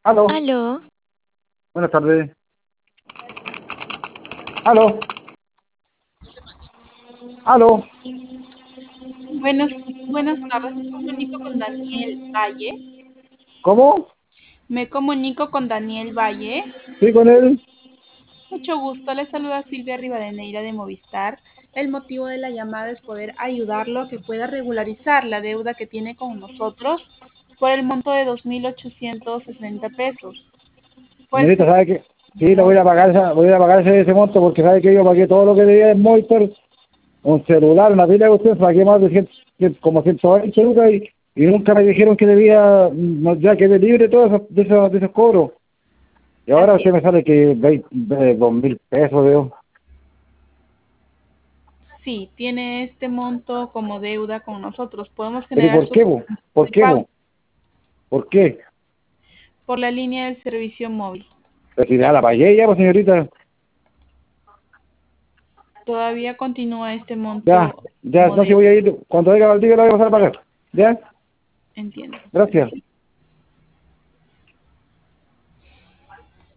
Aló, Aló, buenas tardes. Aló, aló, Buenas tardes, me comunico con Daniel Valle. ¿cómo? Me comunico con Daniel Valle. Sí, con él. Mucho gusto, le saluda Silvia Rivadeneira de Movistar. El motivo de la llamada es poder ayudarlo a que pueda regularizar la deuda que tiene con nosotros por el monto de 2.860 pesos. Pues Señorita, ¿sabe qué? Sí, le muy voy a ir a pagar ese monto porque sabe que yo pagué todo lo que debía en Movistar, un celular, una pila de ustedes, pagué más de 100, como 120 lucas y nunca me dijeron que debía, no, ya quedé libre de todos esos cobros. Y ahora así usted es. me sale que 2.000 pesos, veo. Sí, tiene este monto como deuda con nosotros. Podemos ¿Pero y generar por su qué, vos? ¿Por de qué, pago vos? ¿Por qué? por la línea del servicio móvil. Pues si ya la pagué ya, pues señorita. Todavía continúa este Ya, monto ya, como no, si deuda. voy a ir, cuando venga Valdivia la voy a pasar a pagar. ¿Ya? Entiendo. Gracias.